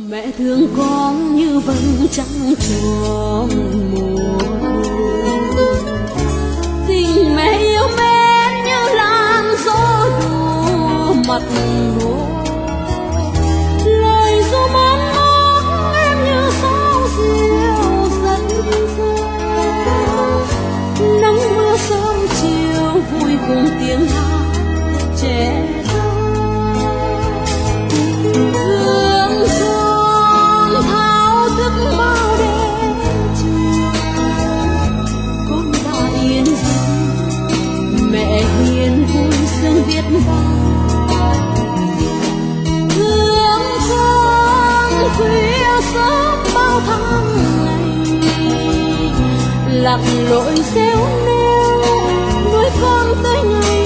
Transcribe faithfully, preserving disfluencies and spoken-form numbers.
Mẹ thương con như vầng trăng tròn mùa thu, tình mẹ yêu mến như làn gió đùa mặt hồ. Lời ru món ngóng em như sóng diều dẫn dơ, nắng mưa sớm chiều vui cùng tiếng hát trẻ thơ. Thương con thao thức bao đêm chiều, con đã yên giấc mẹ hiền vui sương viết bao. Thương con khuya sớm bao tháng ngày, lặn lội rêu nêu nuôi con tới ngày